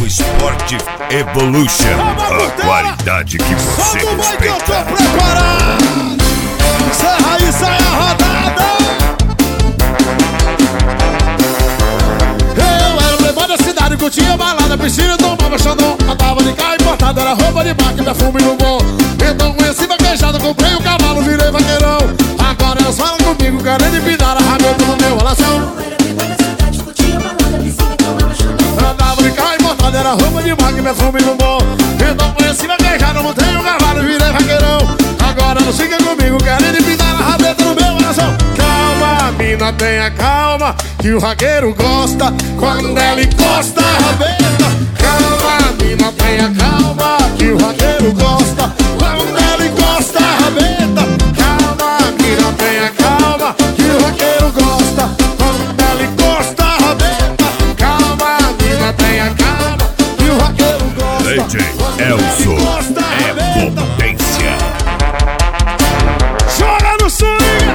Esporte Evolution, a qualidade que você respeita. Eu tô preparado. Encerra aí, sai a rodada. Eu era o playboy da cidade, curtia balada, piscina, tomava xandão. Andava de carro importado, era roupa de marca, perfume no bom. Então conheci vaquejado, comprei um cavalo, virei vaqueirão. Agora elas falam comigo, querendo empinar a rabeta no meu relação. Andava de carro importado, era roupa de marca, perfume no bom. Então conheci vaquejado, montei um cavalo, virei vaqueirão. Agora não fica comigo, querendo empinar a rabeta no meu coração. Calma, mina, tenha calma, que o vaqueiro gosta quando ela encosta a rabeta. Calma, mina, tenha calma, que o vaqueiro gosta quando ela encosta a rabeta. Calma, mina, tenha calma, que o vaqueiro gosta quando ela encosta a rabeta. Calma, mina, tenha calma, que o vaqueiro gosta. DJ Elzo é potência. Joga no swing.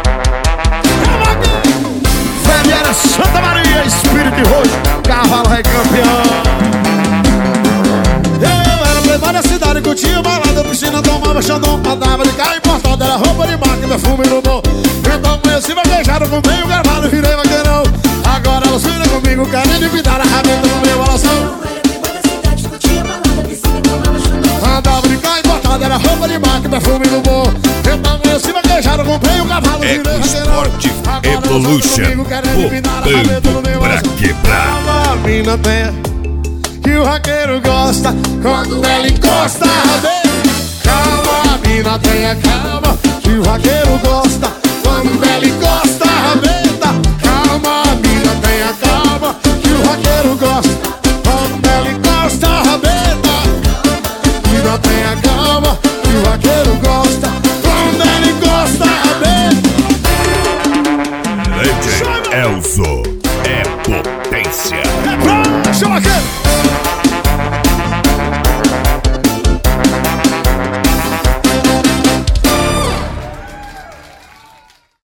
Fred era Santa Maria, espírito e roxo, cavalo rei campeão. Eu era playboy da cidade, curtia balada, piscina, tomava xandão. Andava de carro importado, era roupa de marca, perfume no bom. Então conheci vaquejado, comprei um cavalo, virei vaqueirão. Agora elas viram comigo, querendo empinar a rabeta no meu coração. Andava de carro importado, era roupa de marca, perfume no bom. Então conheci vaquejado, comprei um cavalo, virei vaqueirão. Esporte Evolution, botando pra quebrar. Calma, mina, tenha, que o vaqueiro gosta quando ela encosta a rabeta. Calma, mina, tenha calma, que o vaqueiro gosta quando ela encosta a rabeta. Calma, mina, tenha calma, que o vaqueiro gosta quando ela encosta a rabeta. Mina, tenha calma, que o vaqueiro gosta quando ela encosta a rabeta. DJ Elzo é potência. Chama aqui!